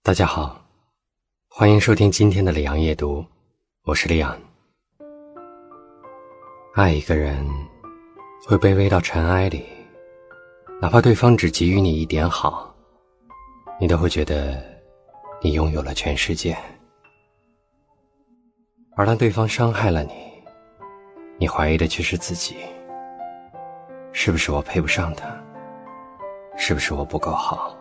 大家好，欢迎收听今天的里昂夜读，我是里昂。爱一个人会卑微到尘埃里，哪怕对方只给予你一点好，你都会觉得你拥有了全世界。而当对方伤害了你，你怀疑的却是自己，是不是我配不上他？是不是我不够好？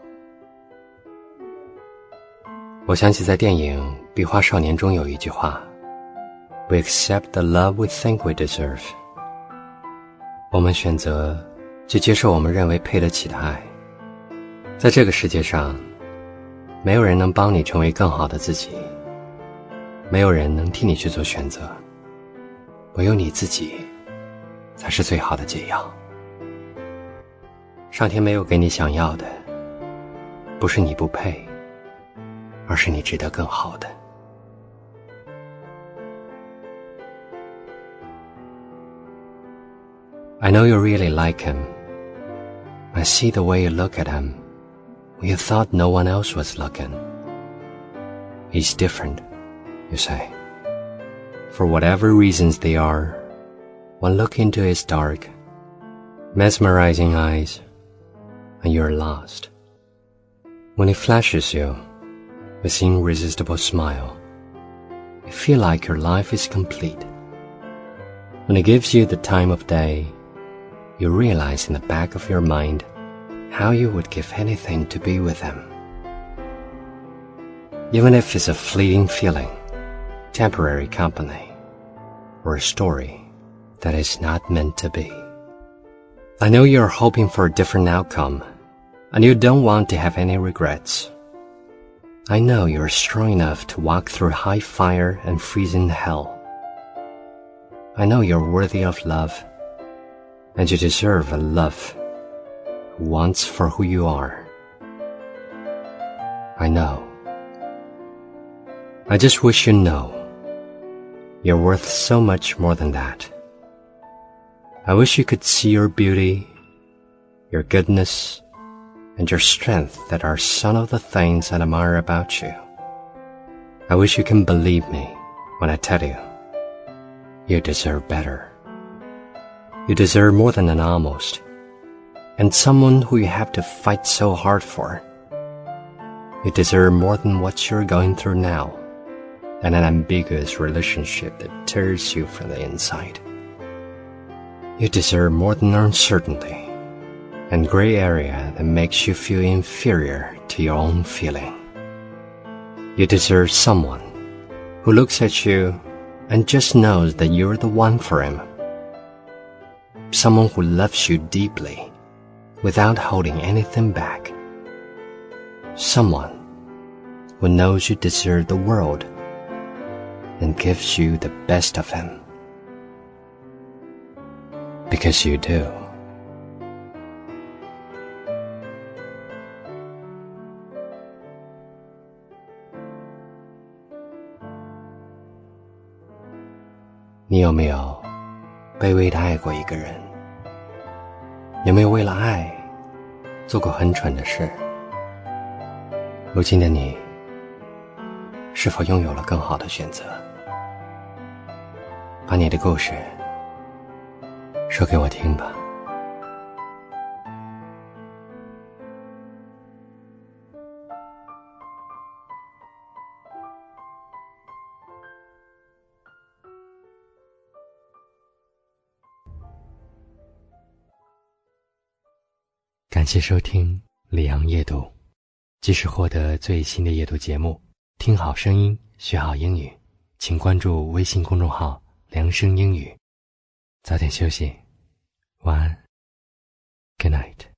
我想起在电影《壁花少年》中有一句话 We accept the love we think we deserve。 我们选择去接受我们认为配得起的爱。在这个世界上，没有人能帮你成为更好的自己，没有人能替你去做选择，唯有你自己才是最好的解药。上天没有给你想要的，不是你不配，而是你值得更好的。I know you really like him. I see the way you look at him when you thought no one else was looking. He's different, you say. For whatever reasons they are, one look into his dark, mesmerizing eyes, and you're lost. When he flashes you with an irresistible smile, you feel like your life is complete. When he gives you the time of day, you realize in the back of your mind how you would give anything to be with him. Even if it's a fleeting feeling, temporary company, or a story that is not meant to be. I know you're hoping for a different outcome, and you don't want to have any regrets. I know you're strong enough to walk through high fire and freezing hell. I know you're worthy of love, and you deserve a love who wants for who you are. I know. I just wish you know you're worth so much more than that. I wish you could see your beauty, your goodness, and your strength that are some of the things I admire about you. I wish you can believe me when I tell you, you deserve better. You deserve more than an almost, and someone who you have to fight so hard for. You deserve more than what you're going through now, and an ambiguous relationship that tears you from the inside. You deserve more than uncertainty and gray area that makes you feel inferior to your own feeling. You deserve someone who looks at you and just knows that you're the one for him. Someone who loves you deeply without holding anything back. Someone who knows you deserve the world and gives you the best of him. Because you do.你有没有卑微地爱过一个人？有没有为了爱做过很蠢的事？如今的你是否拥有了更好的选择？把你的故事说给我听吧。感谢收听里昂夜读，即时获得最新的夜读节目，听好声音，学好英语，请关注微信公众号良声英语。早点休息，晚安 ，Good night。